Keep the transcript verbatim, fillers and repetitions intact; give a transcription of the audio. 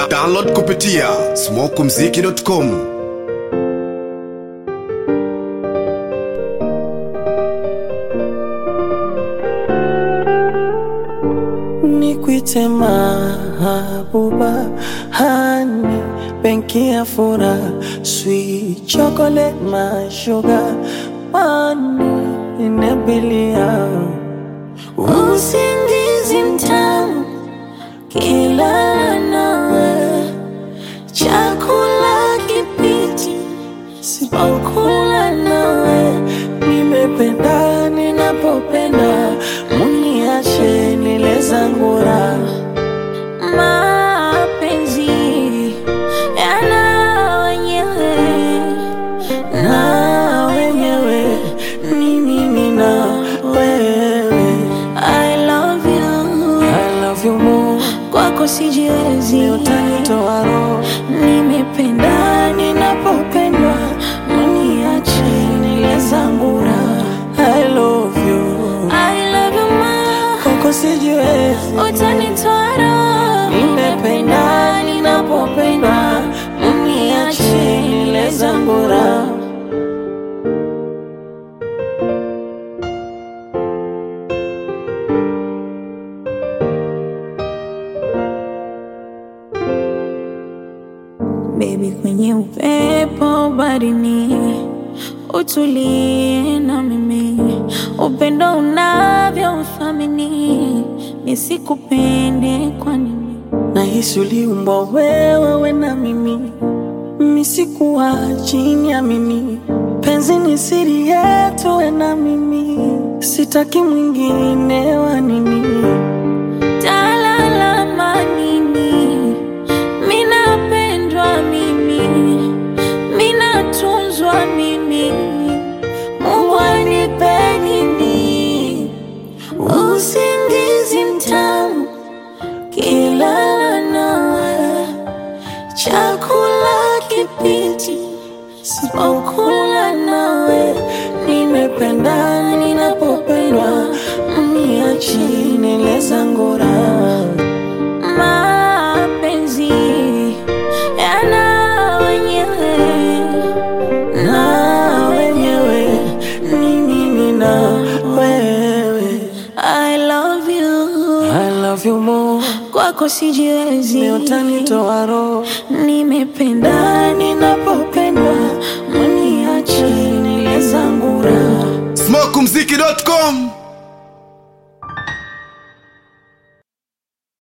Download kupitia smoke mziki dot com. Nikwite mahabuba honey, benki ya fura, sweet chocolate, my sugar, money inabilia. Usingizi mtamu kila nawe, chakula kipiti sipokula nawe. Nimependa ninapopenda, muniache nile zangu raha. Mapenzi yana wenyewe na wenyewe, ni mimi na wewe. I love you, I love you more. Kwako sijiwezi, utanitoa roho. Nimependa ninapopendwa, muniache nile zangu raha. I love you, I love you more. Kwako sijiwezi, utanitoa roho. Nimependa ninapopendwa, muniache nile zangu raha. Baby, kwenye upepo barini, utulie na mimi. Upendo unavyo uthamini, nisikupende kwa nini? Nahisi uliumbwa wewe we na mimi, misikuwa chini ya mimi. Penzi ni siri yetu we na mimi, sitaki mwingine wa nini. Talala manini, minapendwa mimi, minatunzwa mimi. Mungu anipe nini? Usingizi mtamu kila nawe, chakula kipiti sipokula nawe. Nimependa ninapopendwa, mniache nile zangu raha. Mapenzi yana wenyewe na wenyewe, ni mimi na wewe. I love you, I love you more. Kwako sijiwezi, utanitoa roho. Nimependa ninapopendwa, muniache nile zangu raha. smoke mziki dot com.